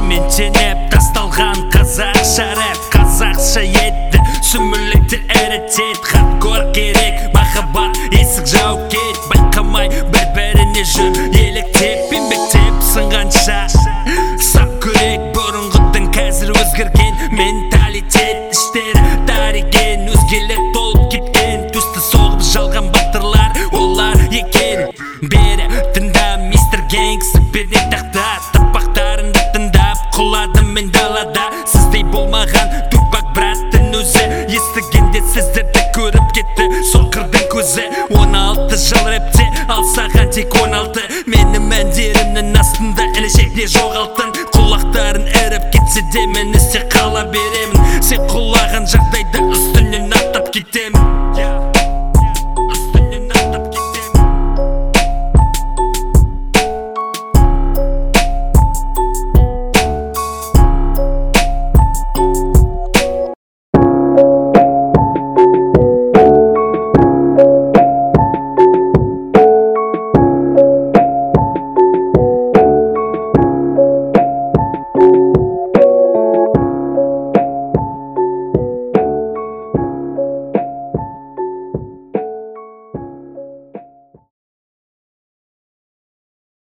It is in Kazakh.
Мен женеп тасталған қазақша рэп, қазақша етті сүмірлікті әрітет. Хардкор керек, махаббат есік жауып кет. Байқамай бір-біріне жүр еліктеп, еңбектеп сынғанша сап көрек. Бұрынғыдан қазір өзгерген менталитет, іштері тариген, өзгелер толып кеткен. Төсті соғып жалған батырлар олар екен. Бері тыңда мистер Гэнгстер пердек тақта, таппақтарымды тыңдап құладым мен далада. Сіздей болмаған тупак браттың өзі, естігенде сіздерді көріп кетті соқырдың көзі. 16 жыл рэпте, ал саған тек 16. Менің әндерімнің астында ілешекте жоғалтын. Құлақтарын әріп кетсе де мен істе қала беремін. Сен